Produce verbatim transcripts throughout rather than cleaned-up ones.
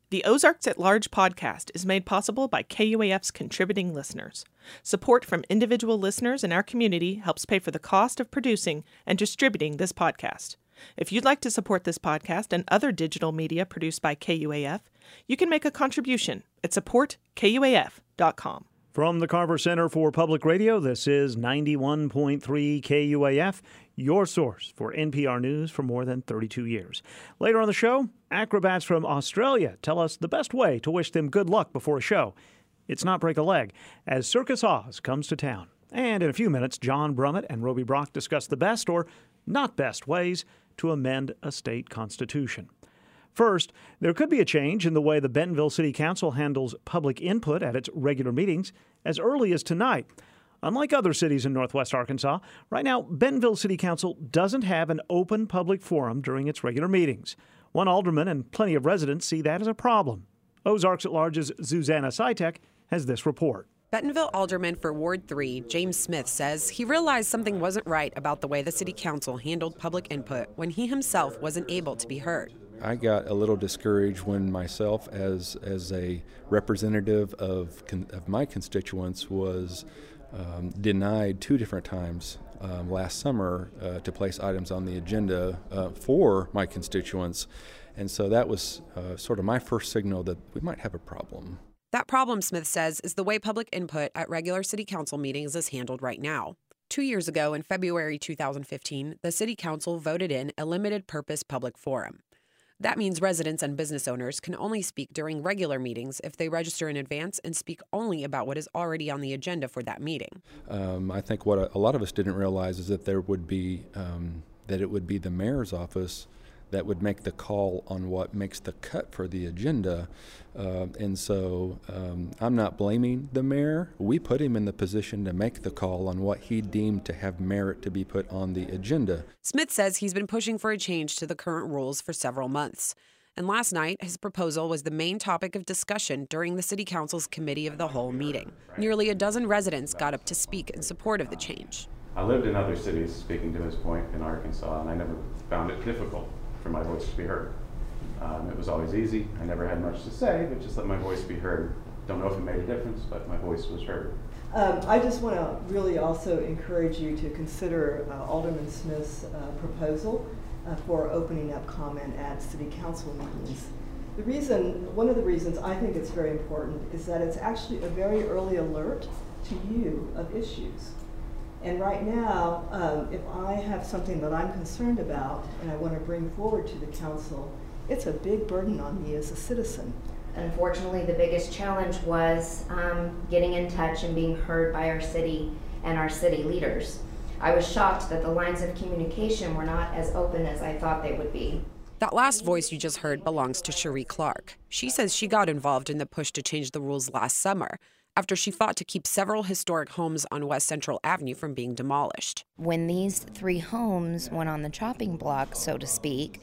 The Ozarks at Large podcast is made possible by K U A F's contributing listeners. Support from individual listeners in our community helps pay for the cost of producing and distributing this podcast. If you'd like to support this podcast and other digital media produced by K U A F, you can make a contribution at support K U A F dot com. From the Carver Center for Public Radio, this is ninety-one point three K U A F, your source for N P R News for more than thirty-two years. Later on the show, acrobats from Australia tell us the best way to wish them good luck before a show. It's not break a leg, as Circus Oz comes to town. And in a few minutes, John Brummett and Roby Brock discuss the best or not best ways to amend a state constitution. First, there could be a change in the way the Bentonville City Council handles public input at its regular meetings as early as tonight. Unlike other cities in northwest Arkansas, right now, Bentonville City Council doesn't have an open public forum during its regular meetings. One alderman and plenty of residents see that as a problem. Ozarks at Large's Susanna Sitek has this report. Bentonville Alderman for Ward three, James Smith, says he realized something wasn't right about the way the city council handled public input when he himself wasn't able to be heard. I got a little discouraged when myself, as as a representative of con- of my constituents, was um, denied two different times um, last summer uh, to place items on the agenda uh, for my constituents, and so that was uh, sort of my first signal that we might have a problem. That problem, Smith says, is the way public input at regular city council meetings is handled right now. Two years ago, in February two thousand fifteen, the city council voted in a limited purpose public forum. That means residents and business owners can only speak during regular meetings if they register in advance and speak only about what is already on the agenda for that meeting. Um, I think what a, a lot of us didn't realize is that there would be um, that it would be the mayor's office that would make the call on what makes the cut for the agenda. Uh, and so um, I'm not blaming the mayor. We put him in the position to make the call on what he deemed to have merit to be put on the agenda. Smith says he's been pushing for a change to the current rules for several months. And last night, his proposal was the main topic of discussion during the City Council's Committee of the Whole meeting. Nearly a dozen residents got up to speak in support of the change. I lived in other cities, speaking to this point, in Arkansas, and I never found it difficult for my voice to be heard. Um, it was always easy. I never had much to say, but just let my voice be heard. Don't know if it made a difference, but my voice was heard. Um, I just want to really also encourage you to consider uh, Alderman Smith's uh, proposal uh, for opening up comment at city council meetings. The reason, one of the reasons I think it's very important is that it's actually a very early alert to you of issues. And right now, um, if I have something that I'm concerned about and I want to bring forward to the council, it's a big burden on me as a citizen. Unfortunately, the biggest challenge was um, getting in touch and being heard by our city and our city leaders. I was shocked that the lines of communication were not as open as I thought they would be. That last voice you just heard belongs to Cherie Clark. She says she got involved in the push to change the rules last summer, after she fought to keep several historic homes on West Central Avenue from being demolished. When these three homes went on the chopping block, so to speak,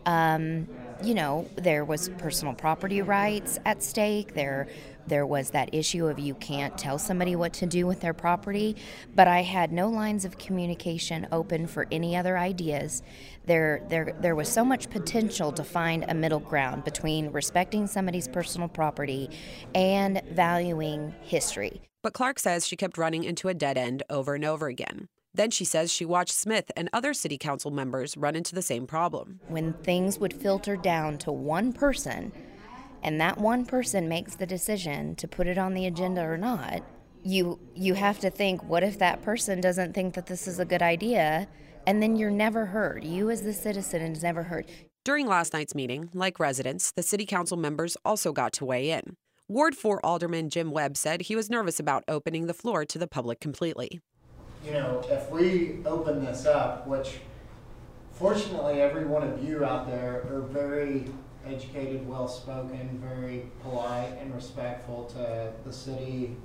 um, you know, there was personal property rights at stake. There, there was that issue of you can't tell somebody what to do with their property. But I had no lines of communication open for any other ideas. There, there, there was so much potential to find a middle ground between respecting somebody's personal property and valuing history. But Clark says she kept running into a dead end over and over again. Then she says she watched Smith and other city council members run into the same problem. When things would filter down to one person, and that one person makes the decision to put it on the agenda or not, you you have to think, what if that person doesn't think that this is a good idea? And then you're never heard. You as the citizen is never heard. During last night's meeting, like residents, the city council members also got to weigh in. Ward four Alderman Jim Webb said he was nervous about opening the floor to the public completely. You know, if we open this up, which fortunately every one of you out there are very educated, well-spoken, very polite and respectful to the city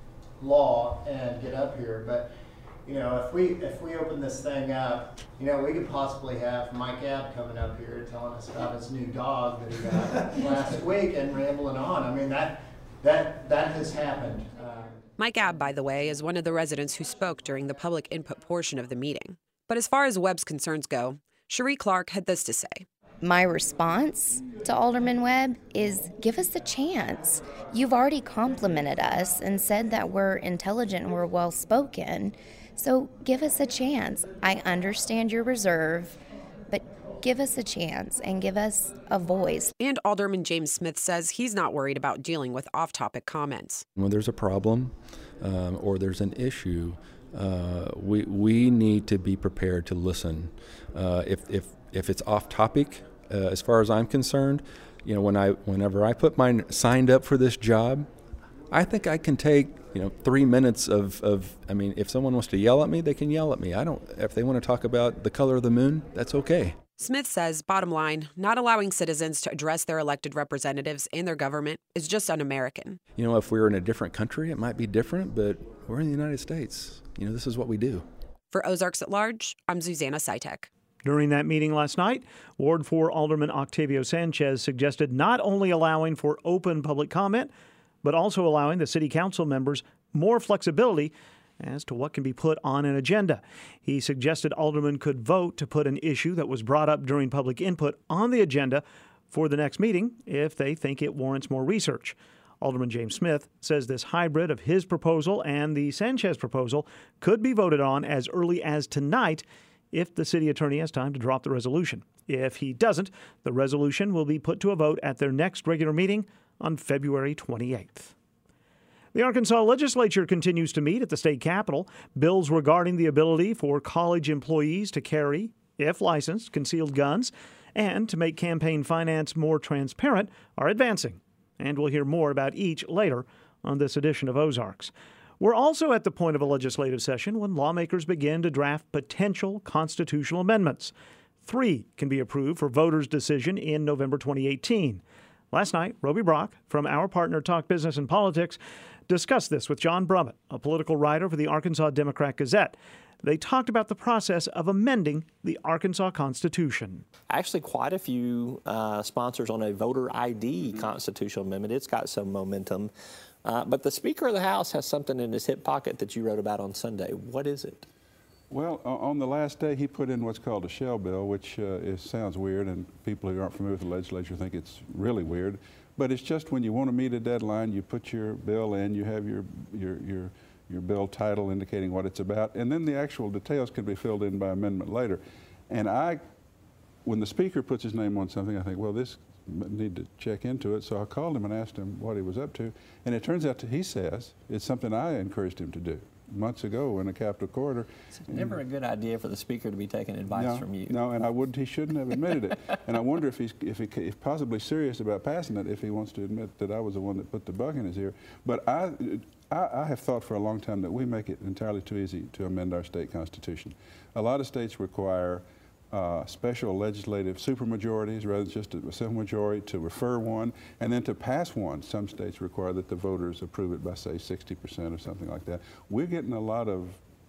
law and get up here, but you know, if we if we open this thing up, you know, we could possibly have Mike Abb coming up here telling us about his new dog that he got last week and rambling on. I mean, that that that has happened. Um, Mike Abb, by the way, is one of the residents who spoke during the public input portion of the meeting. But as far as Webb's concerns go, Cherie Clark had this to say. my response to Alderman Webb is give us a chance. You've already complimented us and said that we're intelligent and we're well-spoken, so give us a chance. I understand your reserve, but give us a chance and give us a voice. And Alderman James Smith says he's not worried about dealing with off-topic comments. When there's a problem um, or there's an issue, uh, we we need to be prepared to listen. Uh, if if if it's off-topic, uh, as far as I'm concerned, you know, when I whenever I put mine signed up for this job, I think I can take, you know, three minutes of, of, I mean, if someone wants to yell at me, they can yell at me. I don't, if they want to talk about the color of the moon, that's okay. Smith says, bottom line, not allowing citizens to address their elected representatives and their government is just un-American. You know, if we were in a different country, it might be different, but we're in the United States. You know, this is what we do. For Ozarks at Large, I'm Susanna Sitek. During that meeting last night, Ward four Alderman Octavio Sanchez suggested not only allowing for open public comment, but also allowing the city council members more flexibility as to what can be put on an agenda. He suggested aldermen could vote to put an issue that was brought up during public input on the agenda for the next meeting if they think it warrants more research. Alderman James Smith says this hybrid of his proposal and the Sanchez proposal could be voted on as early as tonight if the city attorney has time to drop the resolution. If he doesn't, the resolution will be put to a vote at their next regular meeting on February twenty-eighth. The Arkansas legislature continues to meet at the state capitol. Bills regarding the ability for college employees to carry, if licensed, concealed guns and to make campaign finance more transparent are advancing. And we'll hear more about each later on this edition of Ozarks. We're also at the point of a legislative session when lawmakers begin to draft potential constitutional amendments. Three can be approved for voters' decision in November twenty eighteen. Last night, Roby Brock from our partner Talk Business and Politics discussed this with John Brummett, a political writer for the Arkansas Democrat-Gazette. They talked about the process of amending the Arkansas Constitution. Actually, quite a few uh, sponsors on a voter I D constitutional amendment. It's got some momentum. Uh, but the Speaker of the House has something in his hip pocket that you wrote about on Sunday. What is it? Well, on the last day, he put in what's called a shell bill, which uh, is, sounds weird, and people who aren't familiar with the legislature think it's really weird. But it's just when you want to meet a deadline, you put your bill in, you have your, your, your, your bill title indicating what it's about, and then the actual details can be filled in by amendment later. And I, when the Speaker puts his name on something, I think, well, this need to check into it. So I called him and asked him what he was up to. And it turns out that he says it's something I encouraged him to do months ago in a Capitol corridor. It's never a good idea for the Speaker to be taking advice no, from you. No, and I wouldn't. He shouldn't have admitted it. And I wonder if he's if he if possibly serious about passing it, if he wants to admit that I was the one that put the bug in his ear. But I, I, I have thought for a long time that we make it entirely too easy to amend our state constitution. A lot of states require Uh, special legislative supermajorities rather than just a simple majority to refer one, and then to pass one. Some states require that the voters approve it by, say, sixty percent or something like that. We're getting a lot of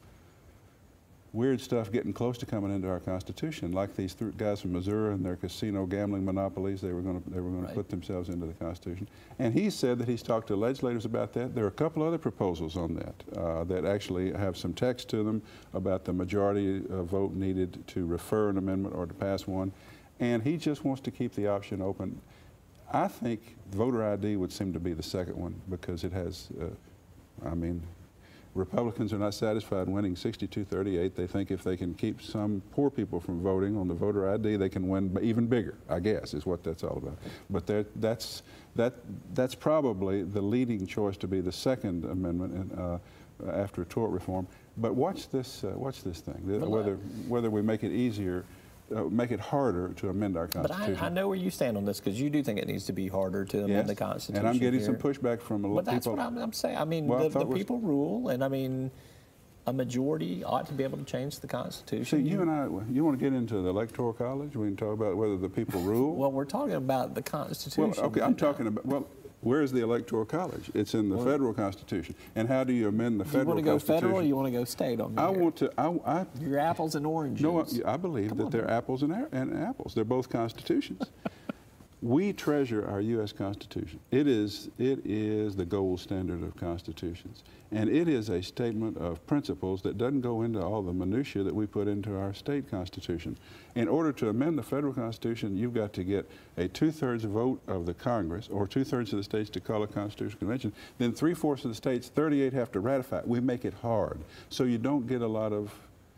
weird stuff getting close to coming into our Constitution, like these th guys from Missouri and their casino gambling monopolies. They were going to they were going right. to put themselves into the Constitution. And he said that he's talked to legislators about that. There are a couple other proposals on that uh, that actually have some text to them about the majority uh, vote needed to refer an amendment or to pass one. And he just wants to keep the option open. I think voter I D would seem to be the second one because it has, uh, I mean, Republicans are not satisfied winning sixty-two thirty-eight. They think if they can keep some poor people from voting on the voter I D, they can win even bigger, I guess, is what that's all about. But that's, that, that's probably the leading choice to be the Second Amendment in, uh, after tort reform. But watch this, uh, watch this thing, well, whether, whether we make it easier, uh, make it harder to amend our Constitution. But I, I know where you stand on this because you do think it needs to be harder to amend yes, the Constitution. And I'm getting here. some pushback from a lot of people. But that's what I'm, I'm saying. I mean, well, the, I the people rule, and I mean, a majority ought to be able to change the Constitution. See, you and I, you want to get into the Electoral College? We can talk about whether the people rule? Well, we're talking about the Constitution. Well, okay, I'm talking about, well, where is the Electoral College? It's in the well, federal Constitution. And how do you amend the federal Constitution? You want to go federal or you want to go state on I here? want to, I, I... You're apples and oranges. No, I, I believe Come that on, they're man. apples and, and apples. They're both constitutions. we treasure our U S Constitution. It is, it is the gold standard of constitutions. And it is a statement of principles that doesn't go into all the minutiae that we put into our state constitution. In order to amend the federal constitution, you've got to get a two-thirds vote of the Congress, or two-thirds of the states to call a constitutional convention. Then three-fourths of the states, thirty-eight, have to ratify it. We make it hard. So you don't get a lot of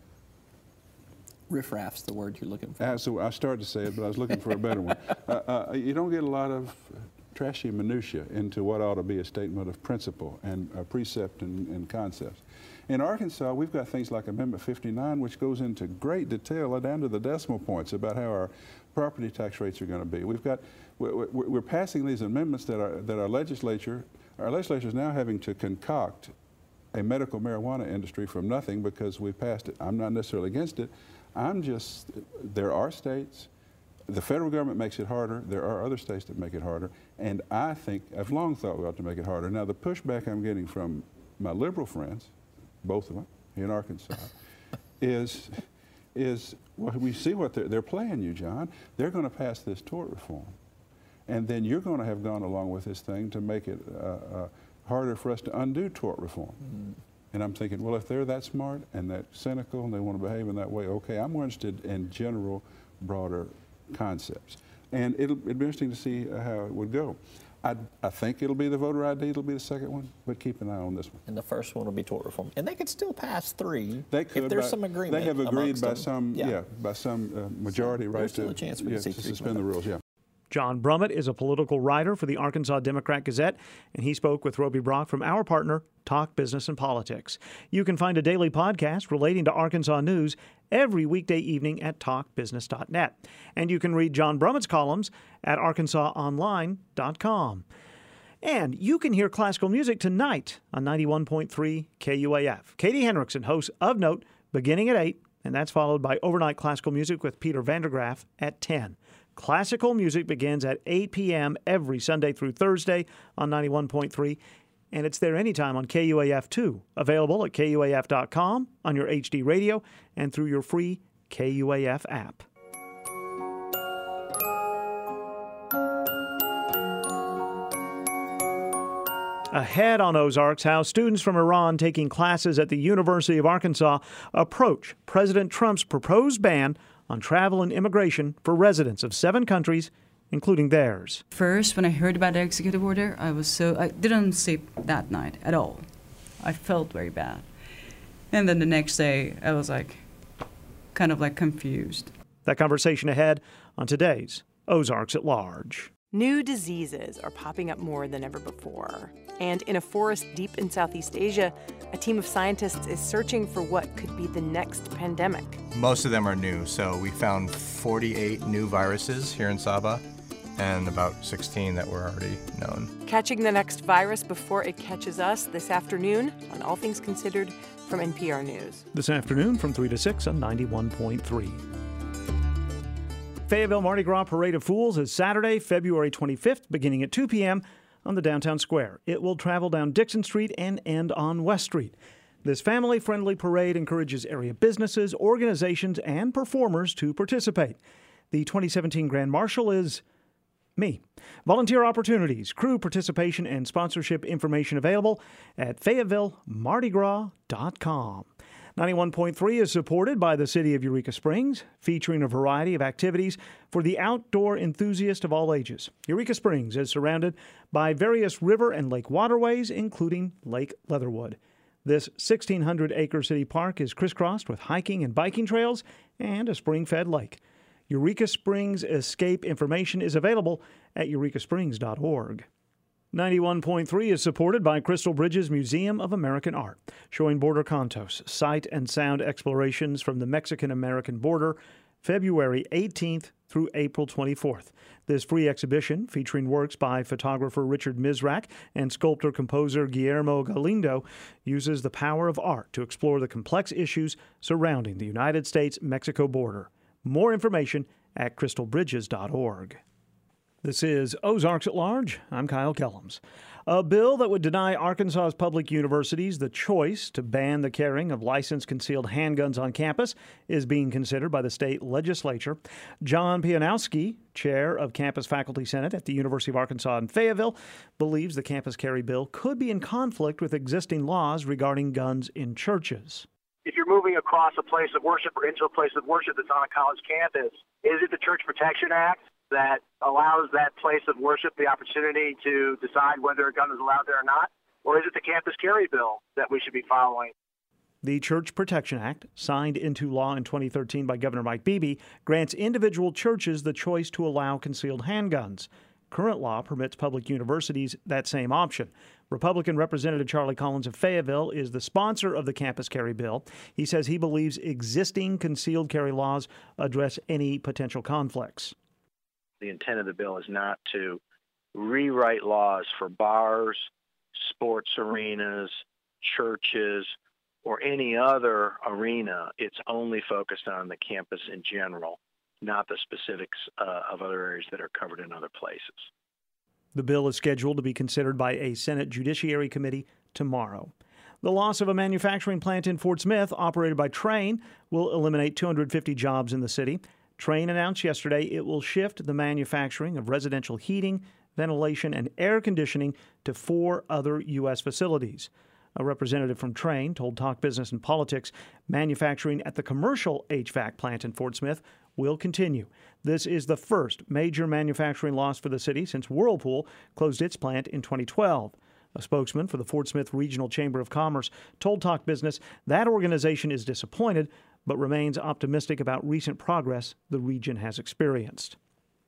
riffraff's the word you're looking for. Uh, so I started to say it, but I was looking for a better one. Uh, uh, you don't get a lot of trashy minutia into what ought to be a statement of principle and a precept and, and concepts. In Arkansas, we've got things like Amendment fifty-nine, which goes into great detail down to the decimal points about how our property tax rates are going to be. We've got, we're, we're passing these amendments that our, that our legislature, our legislature is now having to concoct a medical marijuana industry from nothing because we passed it. I'm not necessarily against it. I'm just, there are states, the federal government makes it harder, there are other states that make it harder, and I think, I've long thought we ought to make it harder. Now the pushback I'm getting from my liberal friends, both of them, here in Arkansas, is, is well, we see what they're, they're playing you, John. They're going to pass this tort reform, and then you're going to have gone along with this thing to make it uh, uh, harder for us to undo tort reform. Mm-hmm. And I'm thinking, well, if they're that smart and that cynical and they want to behave in that way, okay, I'm more interested in general, broader concepts. And it'll, it'll be interesting to see uh, how it would go. I, I think it'll be the voter I D, it'll be the second one, but keep an eye on this one. And the first one will be tort reform. And they could still pass three they could, if there's by, some agreement. They have agreed by them. some, yeah. yeah, by some uh, majority so right still to, a chance we yeah, can see to suspend the rules, yeah. John Brummett is a political writer for the Arkansas Democrat Gazette, and he spoke with Roby Brock from our partner, Talk Business and Politics. You can find a daily podcast relating to Arkansas news every weekday evening at talk business dot net. And you can read John Brummett's columns at arkansas online dot com. And you can hear classical music tonight on ninety-one point three K U A F. Katie Henriksen hosts Of Note beginning at eight, and that's followed by Overnight Classical Music with Peter Vandergraaf at ten. Classical music begins at eight p.m. every Sunday through Thursday on ninety-one point three, and it's there anytime on K U A F too. Available at K U A F dot com, on your H D radio, and through your free K U A F app. Ahead on Ozarks, how students from Iran taking classes at the University of Arkansas approach President Trump's proposed ban on travel and immigration for residents of seven countries, including theirs. First, when I heard about the executive order, I was so, I didn't sleep that night at all. I felt very bad. And then the next day, I was like, kind of like confused. That conversation ahead on today's Ozarks at Large. New diseases are popping up more than ever before. And in a forest deep in Southeast Asia, a team of scientists is searching for what could be the next pandemic. Most of them are new, so we found forty-eight new viruses here in Sabah and about sixteen that were already known. Catching the next virus before it catches us this afternoon on All Things Considered from N P R News. This afternoon from three to six on ninety-one point three. Fayetteville Mardi Gras Parade of Fools is Saturday, February twenty-fifth, beginning at two p.m. on the downtown square. It will travel down Dixon Street and end on West Street. This family-friendly parade encourages area businesses, organizations, and performers to participate. The twenty seventeen Grand Marshal is me. Volunteer opportunities, crew participation, and sponsorship information available at fayetteville mardi gras dot com. ninety-one point three is supported by the City of Eureka Springs, featuring a variety of activities for the outdoor enthusiast of all ages. Eureka Springs is surrounded by various river and lake waterways, including Lake Leatherwood. This sixteen hundred acre city park is crisscrossed with hiking and biking trails and a spring-fed lake. Eureka Springs Escape information is available at eureka springs dot org. ninety-one point three is supported by Crystal Bridges Museum of American Art, showing Border Cantos, sight and sound explorations from the Mexican-American border, February eighteenth through April twenty-fourth. This free exhibition, featuring works by photographer Richard Mizrak and sculptor-composer Guillermo Galindo, uses the power of art to explore the complex issues surrounding the United States-Mexico border. More information at crystal bridges dot org. This is Ozarks at Large. I'm Kyle Kellums. A bill that would deny Arkansas's public universities the choice to ban the carrying of licensed concealed handguns on campus is being considered by the state legislature. John Pianowski, chair of Campus Faculty Senate at the University of Arkansas in Fayetteville, believes the campus carry bill could be in conflict with existing laws regarding guns in churches. If you're moving across a place of worship or into a place of worship that's on a college campus, is it the Church Protection Act that allows that place of worship the opportunity to decide whether a gun is allowed there or not? Or is it the campus carry bill that we should be following? The Church Protection Act, signed into law in twenty thirteen by Governor Mike Beebe, grants individual churches the choice to allow concealed handguns. Current law permits public universities that same option. Republican Representative Charlie Collins of Fayetteville is the sponsor of the campus carry bill. He says he believes existing concealed carry laws address any potential conflicts. The intent of the bill is not to rewrite laws for bars, sports arenas, churches, or any other arena. It's only focused on the campus in general, not the specifics uh, of other areas that are covered in other places. The bill is scheduled to be considered by a Senate Judiciary Committee tomorrow. The loss of a manufacturing plant in Fort Smith, operated by Trane, will eliminate two hundred fifty jobs in the city. Trane announced yesterday it will shift the manufacturing of residential heating, ventilation, and air conditioning to four other U S facilities. A representative from Trane told Talk Business and Politics manufacturing at the commercial H V A C plant in Fort Smith will continue. This is the first major manufacturing loss for the city since Whirlpool closed its plant in twenty twelve. A spokesman for the Fort Smith Regional Chamber of Commerce told Talk Business that organization is disappointed but remains optimistic about recent progress the region has experienced.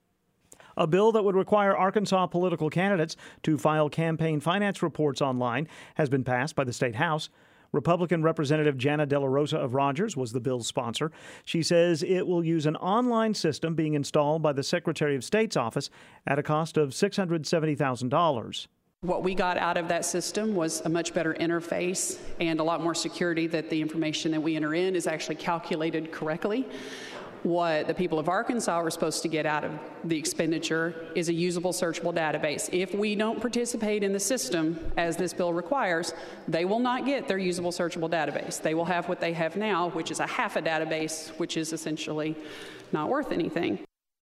A bill that would require Arkansas political candidates to file campaign finance reports online has been passed by the State House. Republican Representative Jana De La Rosa of Rogers was the bill's sponsor. She says it will use an online system being installed by the Secretary of State's office at a cost of six hundred seventy thousand dollars. What we got out of that system was a much better interface and a lot more security that the information that we enter in is actually calculated correctly. What the people of Arkansas are supposed to get out of the expenditure is a usable, searchable database. If we don't participate in the system, as this bill requires, they will not get their usable, searchable database. They will have what they have now, which is a half a database, which is essentially not worth anything.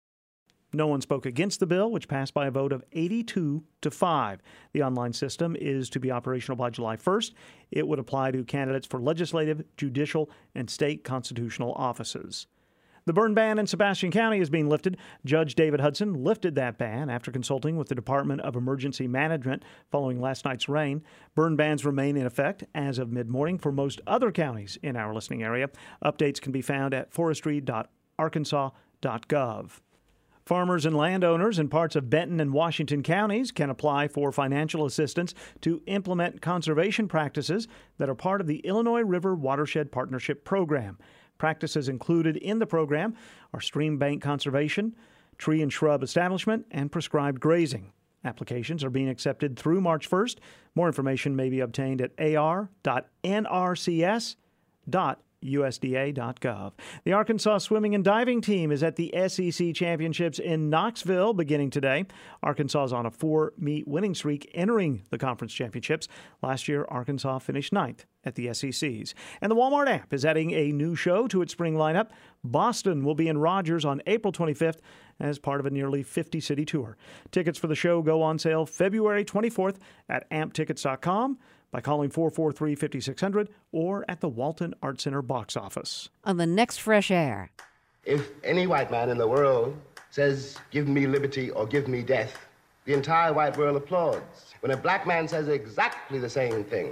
No one spoke against the bill, which passed by a vote of eighty-two to five. The online system is to be operational by July first. It would apply to candidates for legislative, judicial, and state constitutional offices. The burn ban in Sebastian County is being lifted. Judge David Hudson lifted that ban after consulting with the Department of Emergency Management following last night's rain. Burn bans remain in effect as of mid-morning for most other counties in our listening area. Updates can be found at forestry dot arkansas dot gov. Farmers and landowners in parts of Benton and Washington counties can apply for financial assistance to implement conservation practices that are part of the Illinois River Watershed Partnership Program. Practices included in the program are stream bank conservation, tree and shrub establishment, and prescribed grazing. Applications are being accepted through March first. More information may be obtained at a r dot n r c s dot u s d a dot gov. The Arkansas swimming and diving team is at the S E C Championships in Knoxville beginning today. Arkansas is on a four-meet winning streak entering the conference championships. Last year, Arkansas finished ninth at the S E Cs. And the Walmart app is adding a new show to its spring lineup. Boston will be in Rogers on April twenty-fifth as part of a nearly fifty-city tour. Tickets for the show go on sale February twenty-fourth at amp tickets dot com, by calling four four three, five six zero zero or at the Walton Art Center box office. On the next Fresh Air. If any white man in the world says, give me liberty or give me death, the entire white world applauds. When a black man says exactly the same thing,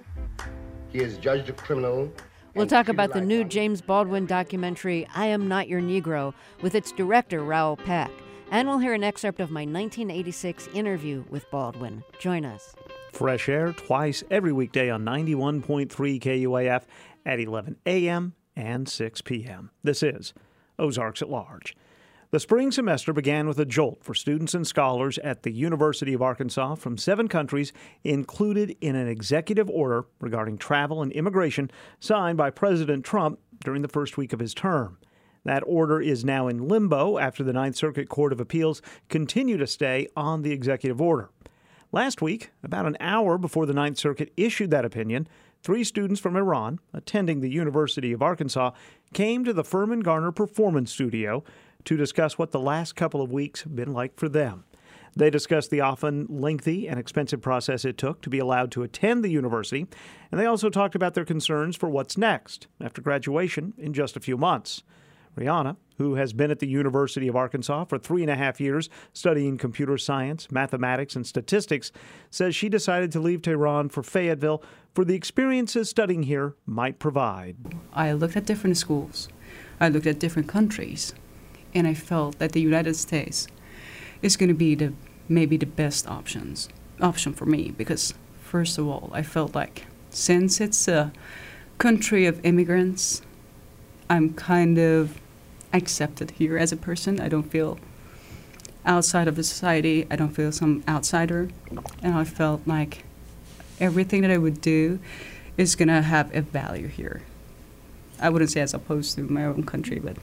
he is judged a criminal. We'll talk about the new James Baldwin documentary, I Am Not Your Negro, with its director, Raoul Peck. And we'll hear an excerpt of my nineteen eighty-six interview with Baldwin. Join us. Fresh Air twice every weekday on ninety-one point three K U A F at eleven a.m. and six p.m. This is Ozarks at Large. The spring semester began with a jolt for students and scholars at the University of Arkansas from seven countries included in an executive order regarding travel and immigration signed by President Trump during the first week of his term. That order is now in limbo after the Ninth Circuit Court of Appeals continued to stay on the executive order. Last week, about an hour before the Ninth Circuit issued that opinion, three students from Iran attending the University of Arkansas came to the Furman Garner Performance Studio to discuss what the last couple of weeks have been like for them. They discussed the often lengthy and expensive process it took to be allowed to attend the university, and they also talked about their concerns for what's next after graduation in just a few months. Rihanna, who has been at the University of Arkansas for three and a half years studying computer science, mathematics, and statistics, says she decided to leave Tehran for Fayetteville for the experiences studying here might provide. I looked at different schools. I looked at different countries, and I felt that the United States is going to be the maybe the best options option for me because, first of all, I felt like since it's a country of immigrants, I'm kind of accepted here as a person. I don't feel outside of the society. I don't feel some outsider. And I felt like everything that I would do is going to have a value here. I wouldn't say as opposed to my own country, but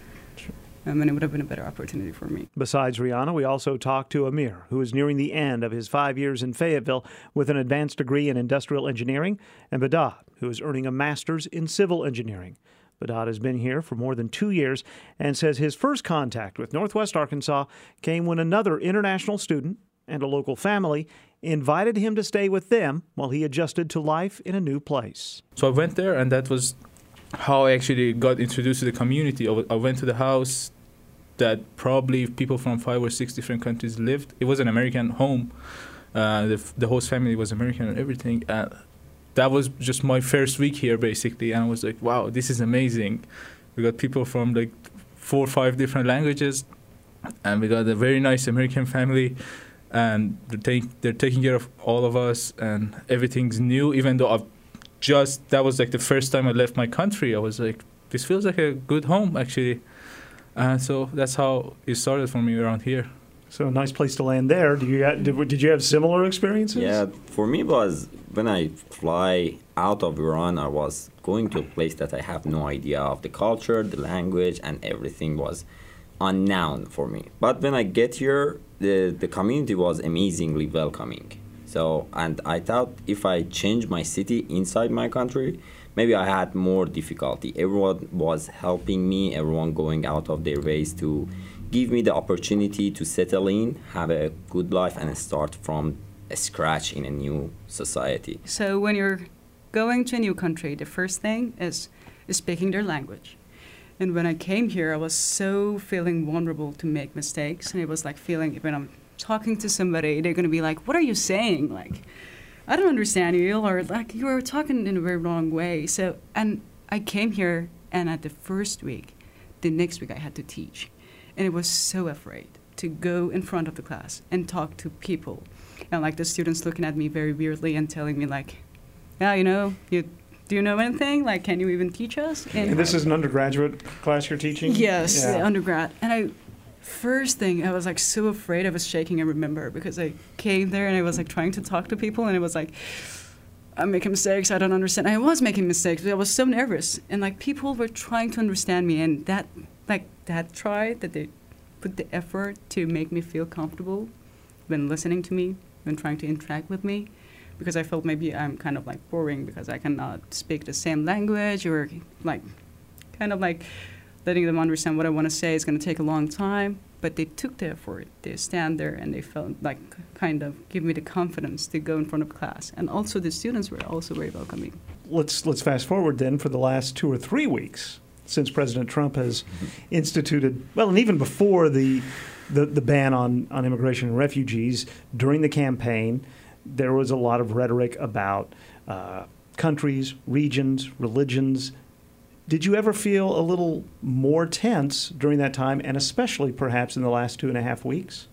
I mean, it would have been a better opportunity for me. Besides Rihanna, we also talked to Amir, who is nearing the end of his five years in Fayetteville with an advanced degree in industrial engineering, and Badad, who is earning a master's in civil engineering. Badad has been here for more than two years and says his first contact with Northwest Arkansas came when another international student and a local family invited him to stay with them while he adjusted to life in a new place. So I went there, and that was how I actually got introduced to the community. I went to the house that probably people from five or six different countries lived. It was an American home. Uh, the, the host family was American and everything. And that was just my first week here, basically. And I was like, wow, this is amazing. We got people from like four or five different languages. And we got a very nice American family. And they're, take, they're taking care of all of us. And everything's new, even though I've just, that was like the first time I left my country. I was like, this feels like a good home, actually. And so that's how it started for me around here. So a nice place to land there. Do you have, did, did you have similar experiences? Yeah, for me it was when I fly out of Iran, I was going to a place that I have no idea of the culture, the language, and everything was unknown for me. But when I get here, the, the community was amazingly welcoming. So, and I thought if I change my city inside my country, maybe I had more difficulty. Everyone was helping me, everyone going out of their ways to give me the opportunity to settle in, have a good life, and start from scratch in a new society. So when you're going to a new country, the first thing is, is speaking their language. And when I came here, I was so feeling vulnerable to make mistakes. And it was like feeling when I'm talking to somebody, they're going to be like, what are you saying? Like, I don't understand you, or like you were talking in a very wrong way. So, and I came here, and at the first week, the next week I had to teach. And I was so afraid to go in front of the class and talk to people. And like the students looking at me very weirdly and telling me like, yeah, you know, you do you know anything? Like, can you even teach us? And, and this is an undergraduate class you're teaching? Yes, yeah. undergrad. And I, first thing, I was like so afraid. I was shaking, I remember, because I came there and I was like trying to talk to people, and it was like, I'm making mistakes, I don't understand. I was making mistakes, but I was so nervous. And like people were trying to understand me, and that, like that try, that they put the effort to make me feel comfortable when listening to me, when trying to interact with me, because I felt maybe I'm kind of like boring because I cannot speak the same language, or like kind of like letting them understand what I want to say is going to take a long time. But they took the effort. They stand there and they felt like kind of give me the confidence to go in front of class. And also the students were also very welcoming. Let's let's fast forward then for the last two or three weeks since President Trump has instituted, well, and even before the the, the ban on, on immigration and refugees, during the campaign, there was a lot of rhetoric about uh, countries, regions, religions. Did you ever feel a little more tense during that time, and especially perhaps in the last two and a half weeks?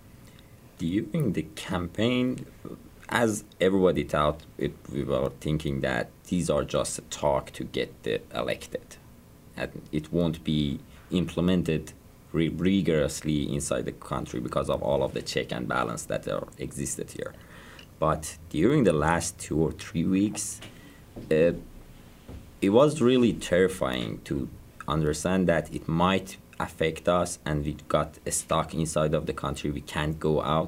During the campaign, as everybody thought, it, we were thinking that these are just a talk to get the elected. And it won't be implemented re- rigorously inside the country because of all of the check and balance that are existed here. But during the last two or three weeks, uh, it was really terrifying to understand that it might affect us, and we got stuck inside of the country. We can't go out,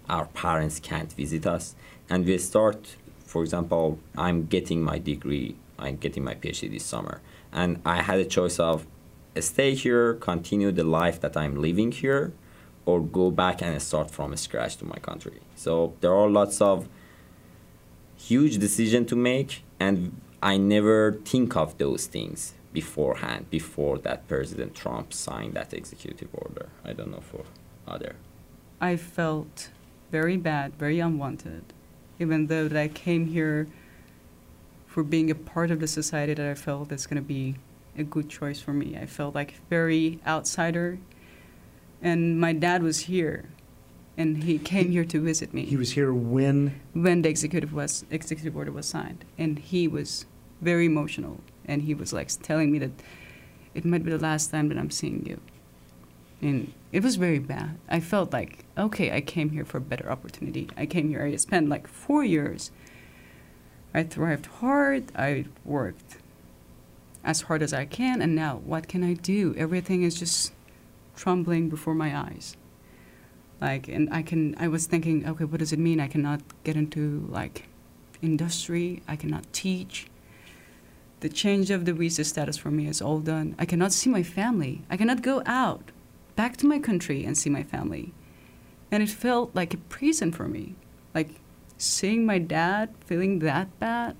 our parents can't visit us. And we start, for example, I'm getting my degree, I'm getting my PhD this summer. And I had a choice of stay here, continue the life that I'm living here, or go back and start from scratch to my country. So there are lots of huge decisions to make, and I never think of those things beforehand, before that President Trump signed that executive order. I don't know for other. I felt very bad, very unwanted, even though that I came here for being a part of the society that I felt that's going to be a good choice for me. I felt like very outsider, and my dad was here, and he came here to visit me. He was here when? When the executive was executive order was signed, and he was very emotional, and he was like telling me that it might be the last time that I'm seeing you. And it was very bad. I felt like, okay, I came here for a better opportunity. I came here, I spent like four years. I thrived hard, I worked as hard as I can, and now what can I do? Everything is just trembling before my eyes. Like, and I can, I was thinking, okay, what does it mean? I cannot get into like industry, I cannot teach. The change of the visa status for me is all done. I cannot see my family. I cannot go out back to my country and see my family. And it felt like a prison for me. Like seeing my dad feeling that bad,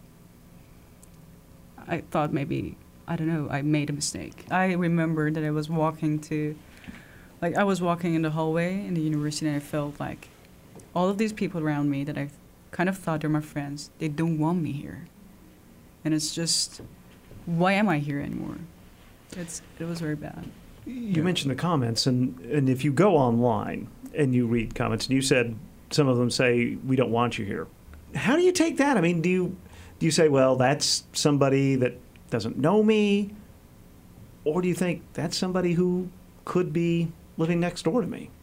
I thought maybe, I don't know, I made a mistake. I remember that I was walking to, like I was walking in the hallway in the university, and I felt like all of these people around me that I kind of thought they're my friends, they don't want me here. And it's just, why am I here anymore? It's, it was very bad. You mentioned the comments, and, and if you go online and you read comments, and you said some of them say, we don't want you here. How do you take that? I mean, do you do you say, well, that's somebody that doesn't know me? Or do you think that's somebody who could be living next door to me?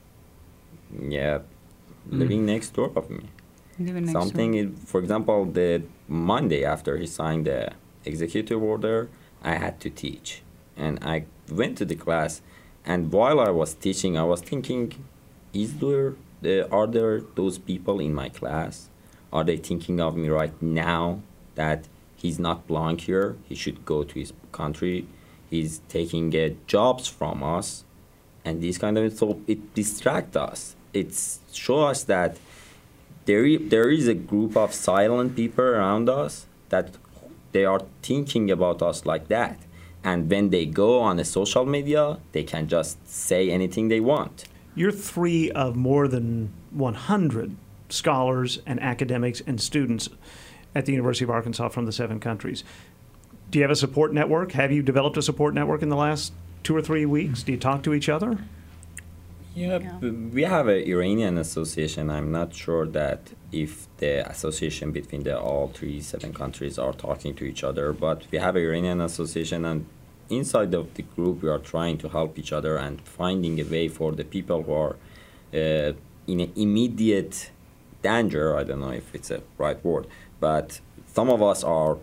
Yeah, living mm. next door of me. Living next Something, door. It, for example, the Monday after he signed the executive order, I had to teach. And I went to the class, and while I was teaching, I was thinking, is there, uh, are there those people in my class? Are they thinking of me right now that he's not belong here, he should go to his country, he's taking uh, jobs from us, and this kind of, so it distracts us. It shows us that there, there is a group of silent people around us that they are thinking about us like that. And when they go on the social media, they can just say anything they want. You're three of more than one hundred scholars and academics and students at the University of Arkansas from the seven countries. Do you have a support network? Have you developed a support network in the last two or three weeks? Do you talk to each other? Yeah, yeah. We have an Iranian association. I'm not sure that if the association between the all three seven countries are talking to each other, but we have an Iranian association, and inside of the group we are trying to help each other and finding a way for the people who are uh, in an immediate danger. I don't know if it's a right word, but some of us are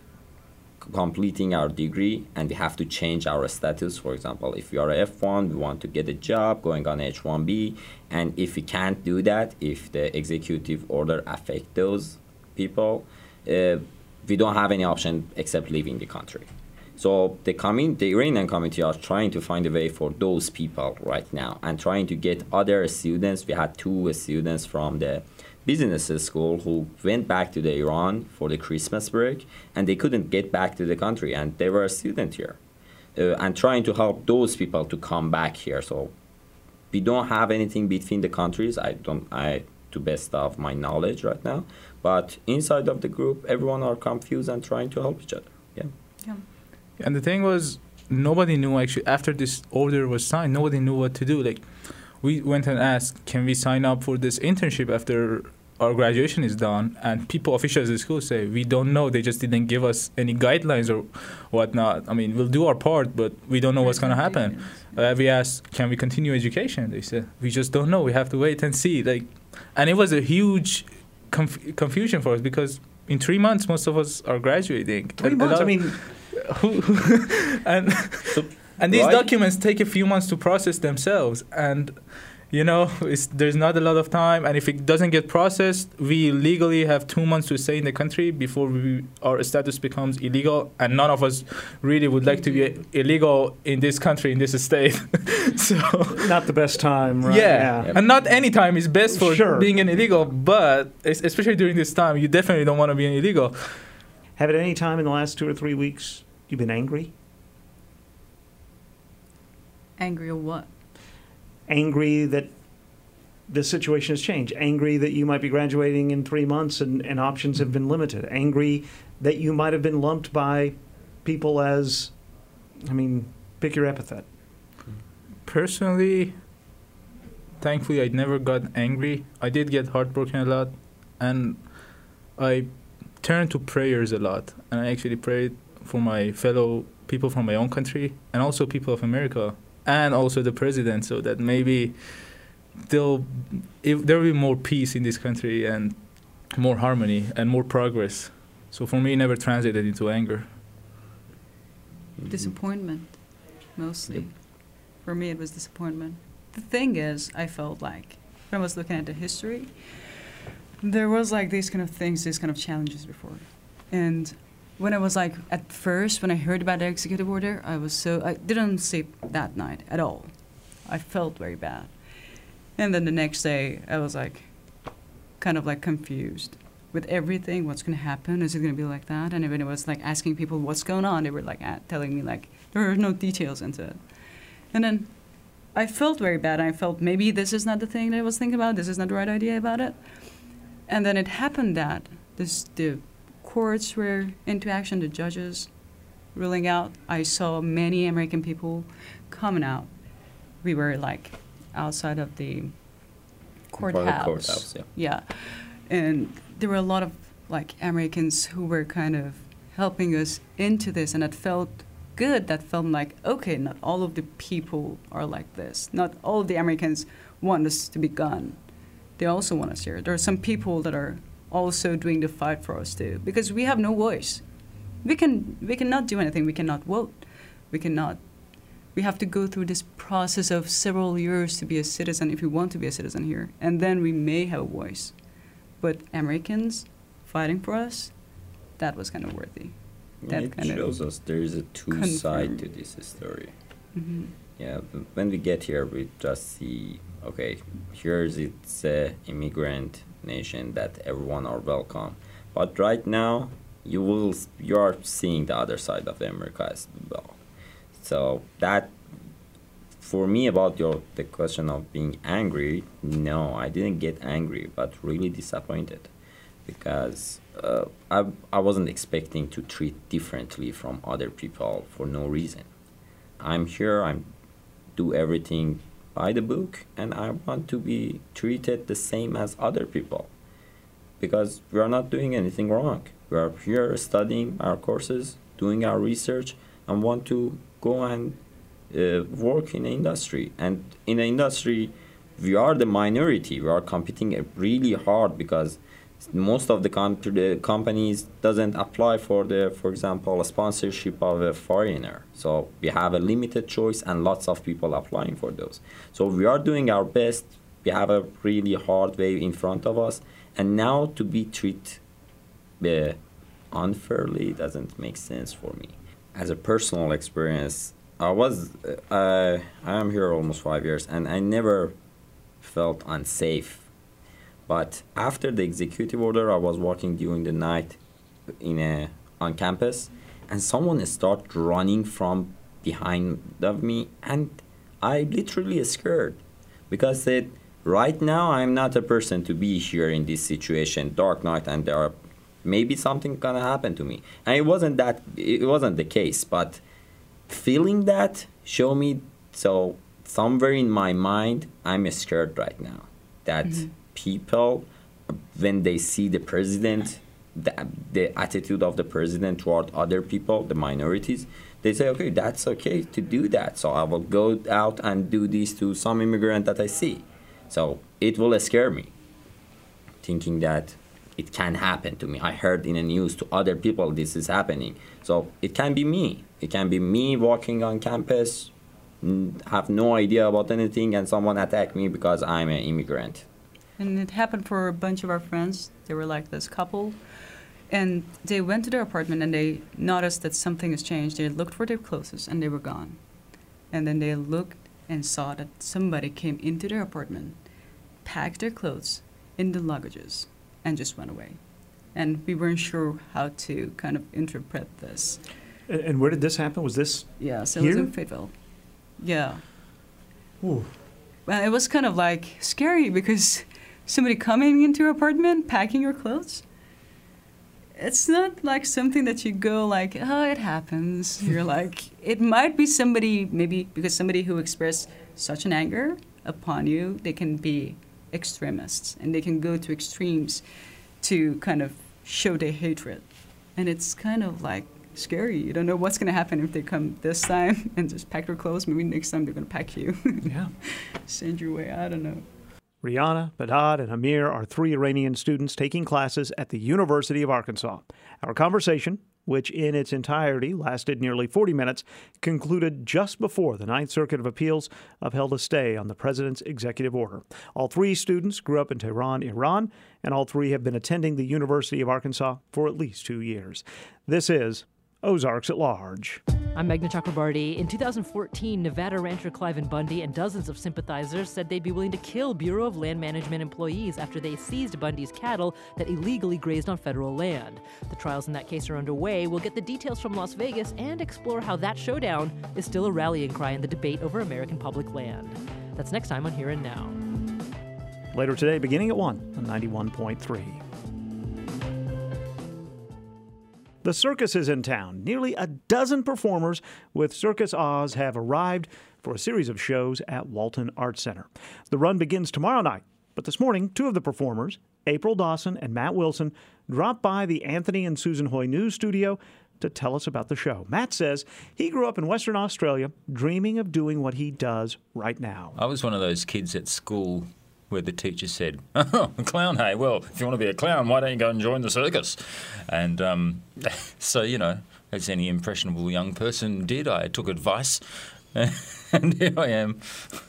completing our degree and we have to change our status. For example, if we are F one, we want to get a job going on H one B, and if we can't do that, if the executive order affect those people, uh, we don't have any option except leaving the country. So the, commun- the Iranian community are trying to find a way for those people right now and trying to get other students. We had two students from the business school who went back to the Iran for the Christmas break, and they couldn't get back to the country, and they were a student here. Uh, and trying to help those people to come back here. So we don't have anything between the countries, I don't, I, to best of my knowledge right now. But inside of the group, everyone are confused and trying to help each other. Yeah. Yeah. And the thing was, nobody knew actually, after this order was signed, nobody knew what to do. Like, we went and asked, can we sign up for this internship after our graduation is done? And people, officials at the school say, we don't know. They just didn't give us any guidelines or whatnot. I mean, we'll do our part, but we don't know what's going to happen. Uh, we asked, can we continue education? They said, we just don't know. We have to wait and see. Like, and it was a huge conf- confusion for us because in three months, most of us are graduating. Three and, months? And I mean... who, and and these right. documents take a few months to process themselves. And You know, it's, there's not a lot of time, and if it doesn't get processed, we legally have two months to stay in the country before we, our status becomes illegal, and none of us really would like to be illegal in this country, in this state. So not the best time, right? Yeah, yeah. and not any time is best for Sure. being an illegal, but especially during this time, you definitely don't want to be an illegal. Have at any time in the last two or three weeks you've been angry? Angry or what? Angry that the situation has changed. Angry that you might be graduating in three months and, and options have been limited. Angry that you might have been lumped by people as, I mean, pick your epithet. Personally, thankfully, I never got angry. I did get heartbroken a lot, and I turned to prayers a lot. And I actually prayed for my fellow people from my own country and also people of America and also the president, so that maybe there'll, if there will be more peace in this country and more harmony and more progress. So for me, it never translated into anger. Disappointment, mostly. For me, it was disappointment. The thing is, I felt like, when I was looking at the history, there was like these kind of things, these kind of challenges before. And when I was like, at first, when I heard about the executive order, I was so, I didn't sleep that night at all. I felt very bad. And then the next day, I was like, kind of like confused with everything, what's going to happen, is it going to be like that? And when I was like asking people what's going on, they were like at, telling me like, there are no details into it. And then I felt very bad. I felt maybe this is not the thing that I was thinking about, this is not the right idea about it. And then it happened that this, the courts were into action, the judges ruling out. I saw many American people coming out. We were like outside of the courthouse. The courthouse, yeah. Yeah. And there were a lot of like Americans who were kind of helping us into this, and it felt good. That felt like, okay, not all of the people are like this. Not all of the Americans want us to be gone. They also want us here. There are some people that are also doing the fight for us too, because we have no voice. We can we cannot do anything. We cannot vote. We cannot. We have to go through this process of several years to be a citizen if we want to be a citizen here, and then we may have a voice. But Americans fighting for us, that was kind of worthy. That it kind shows of us there is a two confirmed. side to this story. Mm-hmm. Yeah, b- when we get here, we just see, okay, here's it's a immigrant nation that everyone are welcome. But right now, you will s- you are seeing the other side of America as well. So that, for me, about your the question of being angry, no, I didn't get angry, but really disappointed, because uh, I I wasn't expecting to treat differently from other people for no reason. I'm here. I'm do everything by the book, and I want to be treated the same as other people, because we are not doing anything wrong. We are here studying our courses, doing our research, and want to go and uh, work in the industry. And in the industry, we are the minority. We are competing uh, really hard, because most of the, com- the companies doesn't apply for the, for example, a sponsorship of a foreigner. So we have a limited choice and lots of people applying for those. So we are doing our best. We have a really hard way in front of us. And now to be treated uh, unfairly doesn't make sense for me. As a personal experience, I was, uh, I am here almost five years, and I never felt unsafe. But after the executive order, I was working during the night in a, on campus, and someone started running from behind of me, and I literally scared, because said, right now I'm not a person to be here in this situation, dark night, and there are maybe something gonna happen to me. And it wasn't that, it wasn't the case, but feeling that show me, so somewhere in my mind, I'm scared right now that mm-hmm. people, when they see the president, the, the attitude of the president toward other people, the minorities, they say, okay, that's okay to do that. So I will go out and do this to some immigrant that I see. So it will scare me, thinking that it can happen to me. I heard in the news to other people this is happening. So it can be me. It can be me walking on campus n- have no idea about anything, and someone attacked me because I'm an immigrant. And it happened for a bunch of our friends. They were like this couple, and they went to their apartment and they noticed that something has changed. They looked for their clothes and they were gone. And then they looked and saw that somebody came into their apartment, packed their clothes in the luggages, and just went away. And we weren't sure how to kind of interpret this. And, and where did this happen? Was this Yeah, so here? it was in Fayetteville. Yeah. Ooh. Well, it was kind of like scary because somebody coming into your apartment, packing your clothes. It's not like something that you go like, oh, it happens. You're like, it might be somebody, maybe because somebody who expressed such an anger upon you, they can be extremists and they can go to extremes to kind of show their hatred. And it's kind of like scary. You don't know what's going to happen if they come this time and just pack their clothes. Maybe next time they're going to pack you. Yeah. Send you away. I don't know. Rihanna, Badad, and Amir are three Iranian students taking classes at the University of Arkansas. Our conversation, which in its entirety lasted nearly forty minutes, concluded just before the Ninth Circuit of Appeals upheld a stay on the president's executive order. All three students grew up in Tehran, Iran, and all three have been attending the University of Arkansas for at least two years. This is Ozarks at Large. I'm Meghna Chakrabarti. In two thousand fourteen, Nevada rancher Cliven Bundy and dozens of sympathizers said they'd be willing to kill Bureau of Land Management employees after they seized Bundy's cattle that illegally grazed on federal land. The trials in that case are underway. We'll get the details from Las Vegas and explore how that showdown is still a rallying cry in the debate over American public land. That's next time on Here and Now. Later today, beginning at one on ninety-one point three. The circus is in town. Nearly a dozen performers with Circus Oz have arrived for a series of shows at Walton Arts Center. The run begins tomorrow night, but this morning, two of the performers, April Dawson and Matt Wilson, dropped by the Anthony and Susan Hoy News Studio to tell us about the show. Matt says he grew up in Western Australia, dreaming of doing what he does right now. I was one of those kids at school where the teacher said, oh, a clown, hey, well, if you want to be a clown, why don't you go and join the circus? And um, so, you know, as any impressionable young person did, I took advice, and here I am.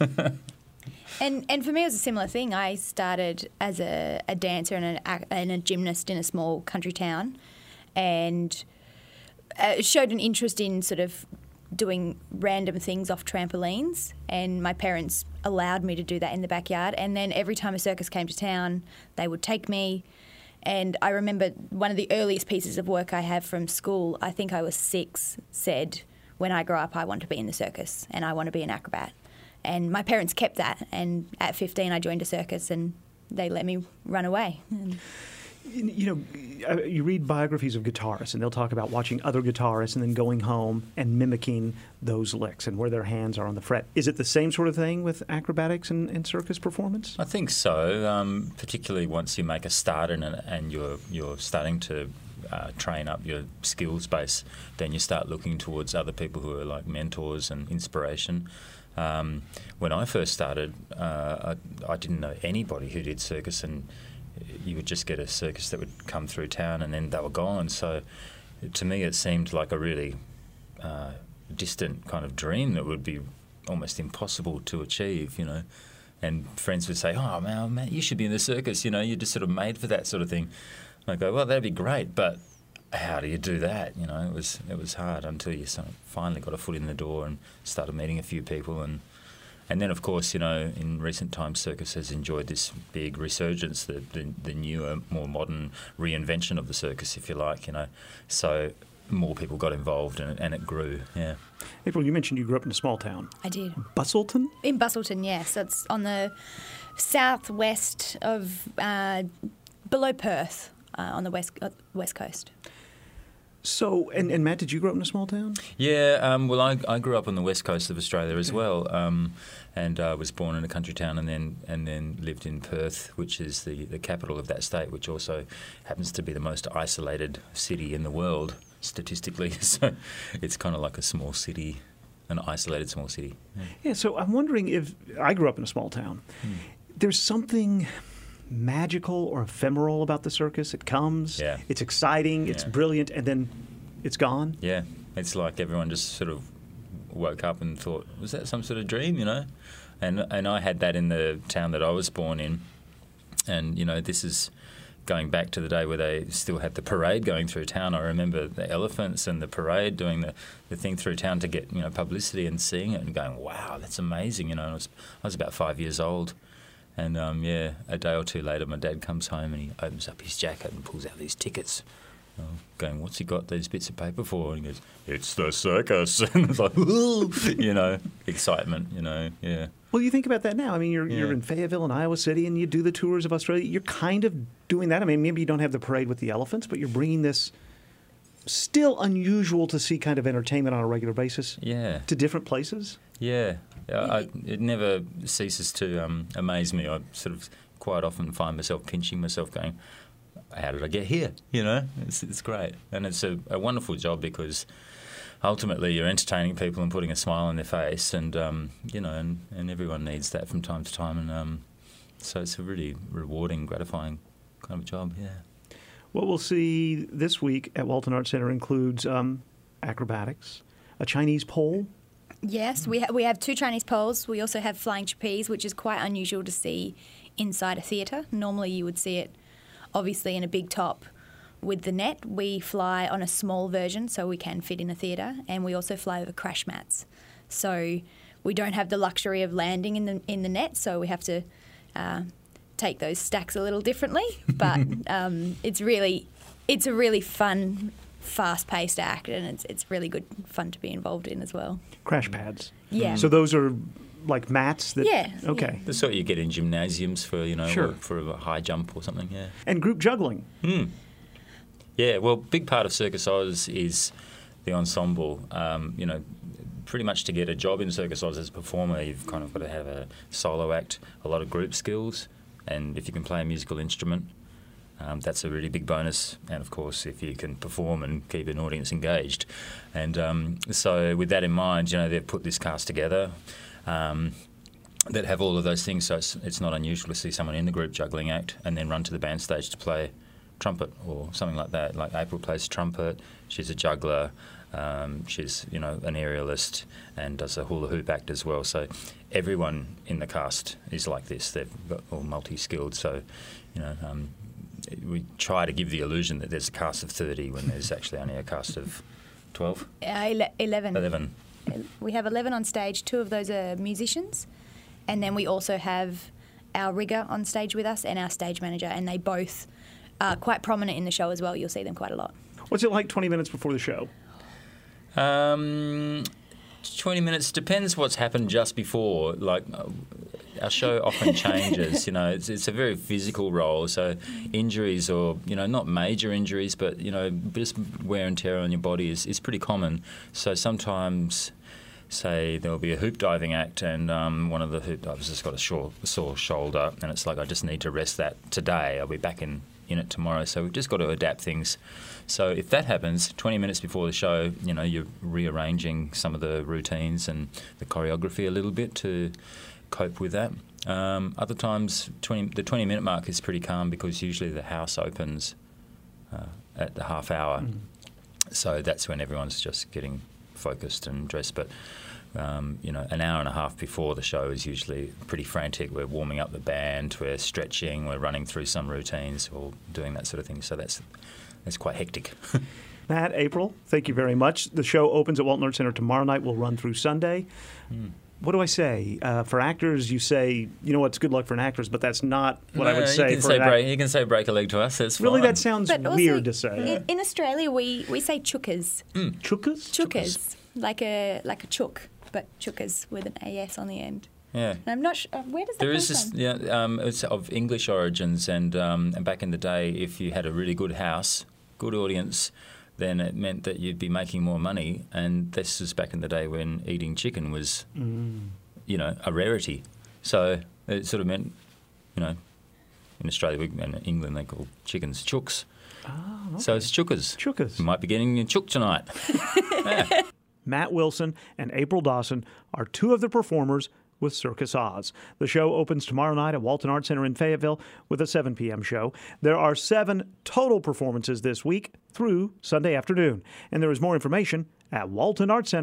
and and for me, it was a similar thing. I started as a, a dancer and, an, and a gymnast in a small country town, and uh, showed an interest in sort of doing random things off trampolines, and my parents allowed me to do that in the backyard. And then every time a circus came to town, they would take me. And I remember one of the earliest pieces of work I have from school, I think I was six, said, when I grow up, I want to be in the circus and I want to be an acrobat. And my parents kept that. And at fifteen, I joined a circus and they let me run away. And you know, you read biographies of guitarists, and they'll talk about watching other guitarists and then going home and mimicking those licks and where their hands are on the fret. Is it the same sort of thing with acrobatics and, and circus performance? I think so, um, particularly once you make a start in it and you're, you're starting to uh, train up your skills base, then you start looking towards other people who are like mentors and inspiration. Um, when I first started, uh, I, I didn't know anybody who did circus, and you would just get a circus that would come through town and then they were gone. So to me it seemed like a really uh, distant kind of dream that would be almost impossible to achieve, you know. And friends would say, oh, man, man, you should be in the circus, you know, you're just sort of made for that sort of thing. And I go, well, that'd be great, but how do you do that? You know, it was it was hard until you sort of finally got a foot in the door and started meeting a few people. And And then, of course, you know, in recent times, circus has enjoyed this big resurgence, the, the, the newer, more modern reinvention of the circus, if you like, you know. So more people got involved and, and it grew, yeah. April, you mentioned you grew up in a small town. I did. Bustleton? In Bustleton, yes. So it's on the southwest of, uh, below Perth, uh, on the west uh, west coast. So, and, and Matt, did you grow up in a small town? Yeah, um, well, I, I grew up on the west coast of Australia as well, um, and I uh, was born in a country town and then and then lived in Perth, which is the, the capital of that state, which also happens to be the most isolated city in the world, statistically. So it's kind of like a small city, an isolated small city. Yeah, yeah so I'm wondering if, I grew up in a small town, hmm. there's something magical or ephemeral about the circus. It comes, yeah. it's exciting, yeah. it's brilliant, and then it's gone. Yeah, it's like everyone just sort of woke up and thought, was that some sort of dream, you know? And and I had that in the town that I was born in. And, you know, this is going back to the day where they still had the parade going through town. I remember the elephants and the parade doing the, the thing through town to get, you know, publicity and seeing it and going, wow, that's amazing, you know. And I was, I was about five years old. And, um, yeah, a day or two later, my dad comes home and he opens up his jacket and pulls out these tickets. Oh, going, what's he got these bits of paper for? And he goes, it's the circus. And it's like, ooh, you know, excitement, you know, yeah. Well, you think about that now. I mean, you're Yeah. you're in Fayetteville and Iowa City, and you do the tours of Australia. You're kind of doing that. I mean, maybe you don't have the parade with the elephants, but you're bringing this still unusual to see kind of entertainment on a regular basis Yeah. to different places. Yeah, I, I, it never ceases to um, amaze me. I sort of quite often find myself pinching myself going, how did I get here? You know, it's, it's great. And it's a, a wonderful job because ultimately you're entertaining people and putting a smile on their face and, um, you know, and, and everyone needs that from time to time. And um, so it's a really rewarding, gratifying kind of job, yeah. What we'll see this week at Walton Arts Center includes um, acrobatics, a Chinese pole. Yes, we, ha- we have two Chinese poles. We also have flying trapeze, which is quite unusual to see inside a theatre. Normally you would see it obviously in a big top with the net. We fly on a small version so we can fit in a theatre, and we also fly over crash mats. So we don't have the luxury of landing in the in the net, so we have to uh, take those stacks a little differently. But um, it's really it's a really fun, fast-paced act, and it's it's really good fun to be involved in as well. Crash pads. Yeah. So those are like mats that. Yeah. Okay. The sort you get in gymnasiums for, you know, Sure. or for a high jump or something, yeah. And group juggling. Hmm. Yeah, well, big part of Circus Oz is the ensemble. Um, you know, pretty much to get a job in Circus Oz as a performer, you've kind of got to have a solo act, a lot of group skills, and if you can play a musical instrument, um, that's a really big bonus. And of course, if you can perform and keep an audience engaged. And um, so with that in mind, you know, they've put this cast together um, that have all of those things, so it's, it's not unusual to see someone in the group juggling act and then run to the band stage to play trumpet or something like that. Like April plays trumpet, she's a juggler, um, she's, you know, an aerialist and does a hula hoop act as well. So everyone in the cast is like this. They've got all multi-skilled. So, you know, um, we try to give the illusion that there's a cast of thirty when there's actually only a cast of twelve. Uh, ele- eleven. eleven. We have eleven on stage. Two of those are musicians, and then we also have our rigger on stage with us and our stage manager, and they both are quite prominent in the show as well. You'll see them quite a lot. What's it like twenty minutes before the show? Um, twenty minutes depends what's happened just before. Like uh, our show often changes. You know, it's it's a very physical role. So injuries or you know not major injuries, but you know just wear and tear on your body is is pretty common. So sometimes. Say there'll be a hoop diving act and um, one of the hoop divers has got a sore, sore shoulder and it's like I just need to rest that today. I'll be back in, in it tomorrow. So we've just got to adapt things. So if that happens, twenty minutes before the show, you know, you're rearranging some of the routines and the choreography a little bit to cope with that. Um, other times, twenty, the twenty-minute mark is pretty calm because usually the house opens uh, at the half hour. Mm. So that's when everyone's just getting focused and dressed, but um, you know, an hour and a half before the show is usually pretty frantic. We're warming up the band, we're stretching, we're running through some routines, or doing that sort of thing. So that's that's quite hectic. Matt, April, thank you very much. The show opens at Walton Arts Center tomorrow night. We'll run through Sunday. Mm. What do I say? Uh, for actors, you say, you know, it's good luck for an actress, but that's not what no, I would say. You can for say, an break, act- you can say break a leg to us. That's really, fine. that sounds But also, weird to say. In, in Australia, we, we say chookas. Mm. Chookas? Chookas. Like a like a chook, but chookas with an A S on the end. Yeah. And I'm not sure, uh, where does that There come is this, from? yeah, um, it's of English origins, and, um, and back in the day, if you had a really good house, good audience, then it meant that you'd be making more money. And this is back in the day when eating chicken was, mm. you know, a rarity. So it sort of meant, you know, in Australia and in England they call chickens chooks. Oh, okay. So it's chookas. Chookas. You might be getting a chook tonight. Yeah. Matt Wilson and April Dawson are two of the performers with Circus Oz. The show opens tomorrow night at Walton Arts Center in Fayetteville with a seven p.m. show. There are seven total performances this week through Sunday afternoon. And there is more information at walton arts center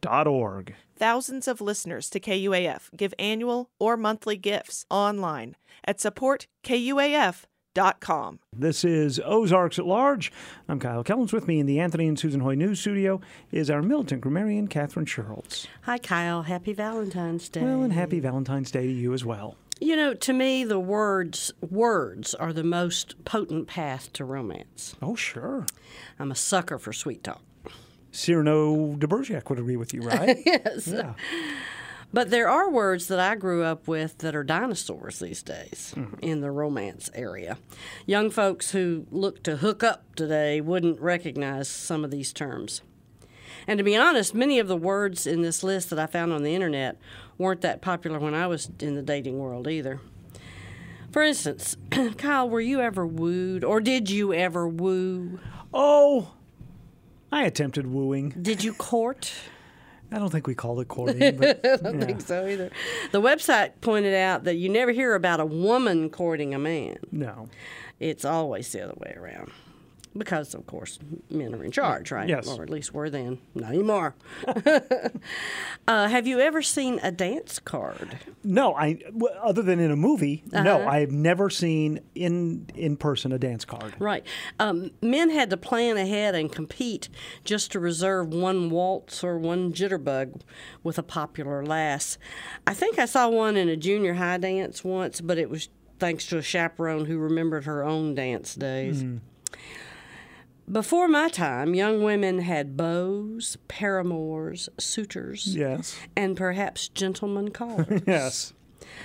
dot org. Thousands of listeners to K U A F give annual or monthly gifts online at support K U A F dot com. This is Ozarks at Large. I'm Kyle Kellums. With me in the Anthony and Susan Hoy News Studio is our militant grammarian, Catherine Sherholtz. Hi, Kyle. Happy Valentine's Day. Well, and happy Valentine's Day to you as well. You know, to me, the words words are the most potent path to romance. Oh, sure. I'm a sucker for sweet talk. Cyrano de Bergerac would agree with you, right? Yes. Yeah. But there are words that I grew up with that are dinosaurs these days Mm-hmm. in the romance area. Young folks who look to hook up today wouldn't recognize some of these terms. And to be honest, many of the words in this list that I found on the internet weren't that popular when I was in the dating world either. For instance, Kyle, were you ever wooed, or did you ever woo? Oh, I attempted wooing. Did you court? I don't think we called it courting. But, I don't yeah. think so either. The website pointed out that you never hear about a woman courting a man. No. It's always the other way around. Because, of course, men are in charge, right? Yes. Or at least were then. Not anymore. uh, have you ever seen a dance card? No, I w- other than in a movie, Uh-huh. no, I have never seen in in person a dance card. Right. Um, men had to plan ahead and compete just to reserve one waltz or one jitterbug with a popular lass. I think I saw one in a junior high dance once, but it was thanks to a chaperone who remembered her own dance days. Mm. Before my time, young women had beaux, paramours, suitors, Yes. and perhaps gentlemen callers. Yes.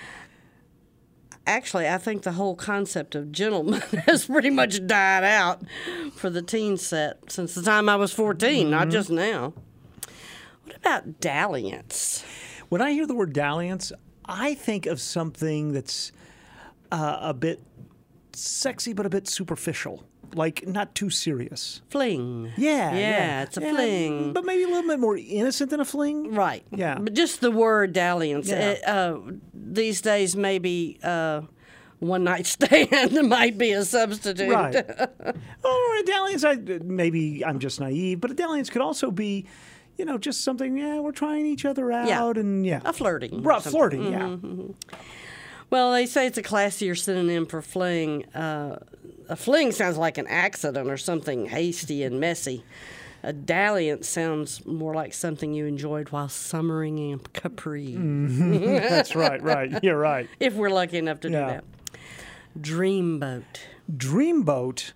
Actually, I think the whole concept of gentleman has pretty much died out for the teen set since the time I was fourteen, not Mhm. just now. What about dalliance? When I hear the word dalliance, I think of something that's uh, a bit sexy but a bit superficial. Like, not too serious. Fling. Yeah. Yeah, yeah. it's a Yeah, fling. But maybe a little bit more innocent than a fling. Right. Yeah. But just the word dalliance. Yeah. It, uh, these days, maybe uh, one night stand might be a substitute. Right. Oh, a dalliance, I, maybe I'm just naive, but a dalliance could also be, you know, just something, yeah, we're trying each other out. Yeah. And yeah. A flirting. Right, flirting, yeah. Mhm. Well, they say it's a classier synonym for fling. Uh, a fling sounds like an accident or something hasty and messy. A dalliance sounds more like something you enjoyed while summering in Capri. Mhm. That's right, right. You're right. If we're lucky enough to Yeah. do that. Dreamboat. Dreamboat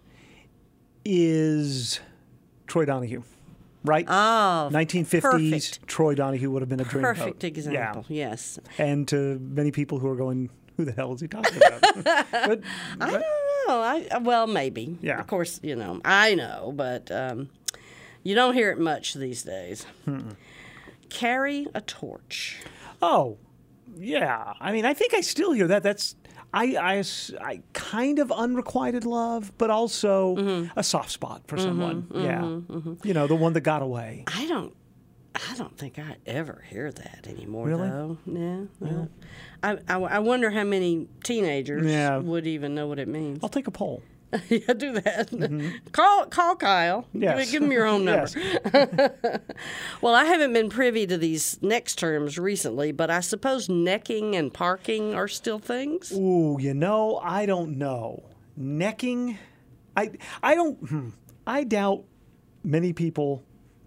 is Troy Donahue, right? Oh, nineteen fifties, perfect. Troy Donahue would have been a dreamboat. Perfect example, Yeah. yes. And to many people who are going, who the hell is he talking about? but, I don't know. I, well, maybe. Yeah. Of course, you know, I know, but um, you don't hear it much these days. Mm-mm. Carry a torch. Oh, yeah. I mean, I think I still hear that. That's I, I, I kind of unrequited love, but also Mm-hmm. a soft spot for someone. Mhm, yeah. mhm, mhm. You know, the one that got away. I don't. I don't think I ever hear that anymore, Really? though. Yeah. Yeah. I, I, I wonder how many teenagers Yeah. would even know what it means. I'll take a poll. Yeah, do that. Call call Kyle. Mm-hmm. Yes. Give, give him your own number. Yes. Well, I haven't been privy to these next terms recently, but I suppose necking and parking are still things. Ooh, you know, I don't know. Necking, I, I don't, hmm, I doubt many people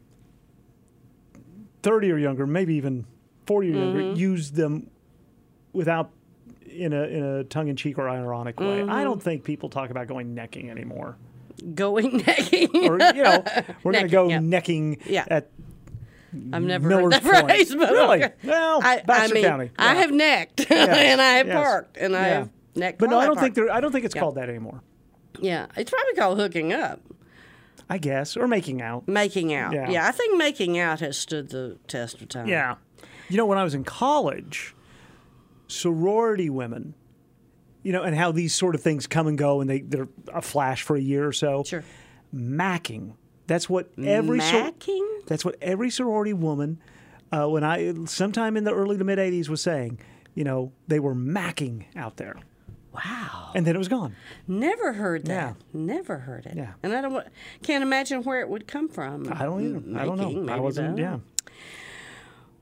thirty or younger, maybe even forty or younger, Mhm. use them without in a in a tongue in cheek or ironic way. Mhm. I don't think people talk about going necking anymore. Going necking. Or you know, we're going to Necking, go yeah. necking Yeah. at I've never Miller's heard that Point. phrase, but Really? okay. Well, I, I Baxter mean, County. I Yeah. have necked, Yes, and I have yes. parked, and I Yeah. have necked. But no, while I don't parked. think there. I don't think it's Yeah. called that anymore. Yeah, it's probably called hooking up. I guess, or making out. Making out. Yeah. Yeah. I think making out has stood the test of time. Yeah. You know, when I was in college, sorority women, you know, and how these sort of things come and go and they, they're a flash for a year or so. Sure. Macking. That's what every sor- Macking? That's what every sorority woman, uh, when I sometime in the early to mid eighties was saying, you know, they were macking out there. Wow. And then it was gone. Never heard that. Yeah. Never heard it. Yeah. And I don't wa- can't imagine where it would come from. I don't either. I don't know. Making, I maybe, wasn't. though. Yeah.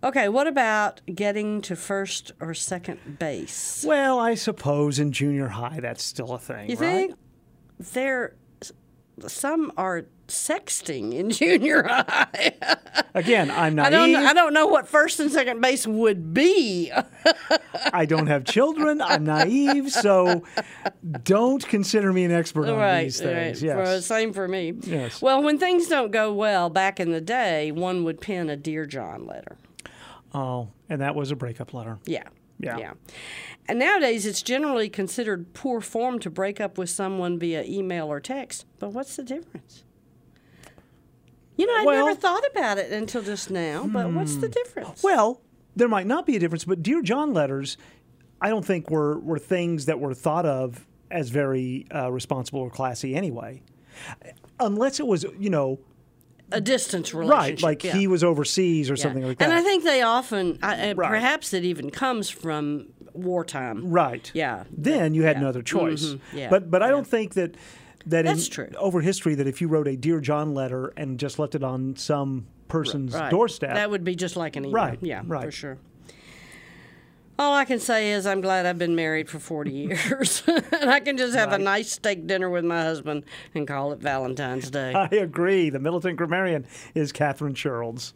Okay, what about getting to first or second base? Well, I suppose in junior high that's still a thing, You right? think? There, some are sexting in junior high. Again, I'm naive. I don't. I don't know what first and second base would be. I don't have children. I'm naive, so don't consider me an expert on right, these right. things. Yes. For, same for me. Yes. Well, when things don't go well back in the day, one would pen a Dear John letter. Oh, and that was a breakup letter. Yeah. Yeah. Yeah. And nowadays, it's generally considered poor form to break up with someone via email or text. But what's the difference? You know, I Well- never thought about it until just now, but what's the difference? Well, there might not be a difference, but Dear John letters, I don't think were, were things that were thought of as very uh, responsible or classy anyway. Unless it was, you know... A distance relationship. Right, like yeah. he was overseas or Yeah. something like that. And I think they often, uh, Right. perhaps it even comes from wartime. Right. Yeah. Then you had yeah. no other choice. Mhm. Yeah. But but I don't think that that That's in, true. over history that if you wrote a Dear John letter and just left it on some person's Right. doorstep, That would be just like an email. Right, Yeah, right. for sure. All I can say is I'm glad I've been married for forty years. And I can just have Right. a nice steak dinner with my husband and call it Valentine's Day. I agree. The Militant Grammarian is Catherine Sherrills.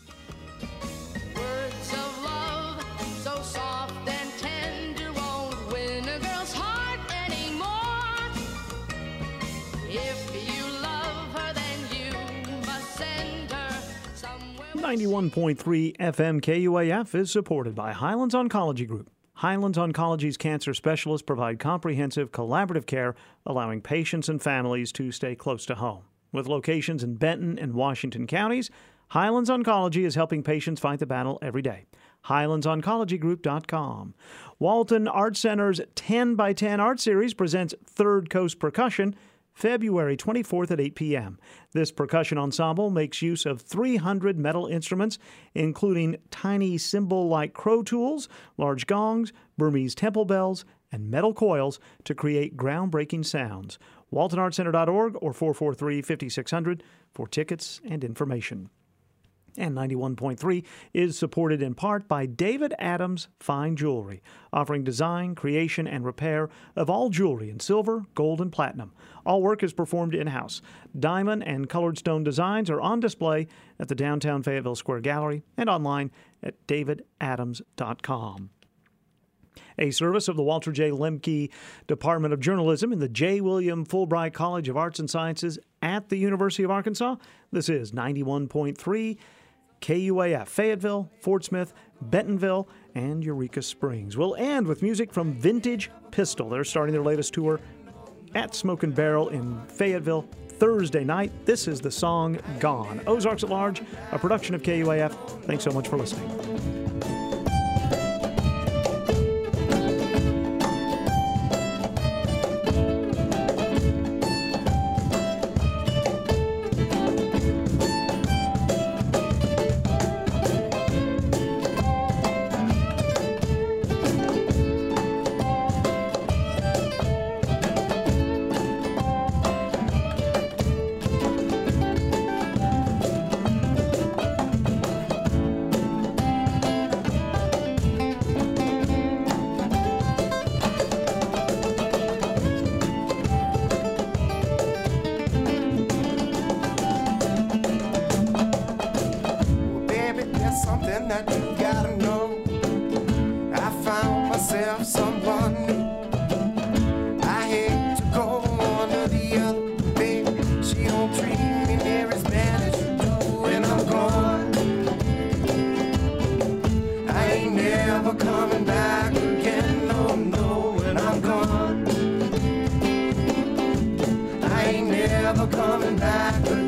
Words of love, so soft and tender, won't win a girl's heart anymore. If you love her, then you must send her somewhere. ninety-one point three F M K U A F is supported by Highlands Oncology Group. Highlands Oncology's cancer specialists provide comprehensive, collaborative care, allowing patients and families to stay close to home. With locations in Benton and Washington counties, Highlands Oncology is helping patients fight the battle every day. highlands oncology group dot com. Walton Art Center's ten by ten art series presents Third Coast Percussion, February twenty-fourth at eight p.m. This percussion ensemble makes use of three hundred metal instruments, including tiny cymbal-like crow tools, large gongs, Burmese temple bells, and metal coils to create groundbreaking sounds. walton art center dot org or four four three, five six zero zero for tickets and information. And ninety-one point three is supported in part by David Adams Fine Jewelry, offering design, creation, and repair of all jewelry in silver, gold, and platinum. All work is performed in-house. Diamond and colored stone designs are on display at the downtown Fayetteville Square Gallery and online at david adams dot com. A service of the Walter J. Lemke Department of Journalism in the J. William Fulbright College of Arts and Sciences at the University of Arkansas. This is ninety-one point three K U A F, Fayetteville, Fort Smith, Bentonville, and Eureka Springs. We'll end with music from Vintage Pistol. They're starting their latest tour at Smoke and Barrel in Fayetteville Thursday night. This is the song Gone. Ozarks at Large, a production of K U A F. Thanks so much for listening. Something that you gotta know. I found myself someone new. I hate to go on to the other, baby. She don't treat me near as bad as you do when I'm gone. I ain't never coming back again, no, no, when I'm gone. I ain't never coming back again.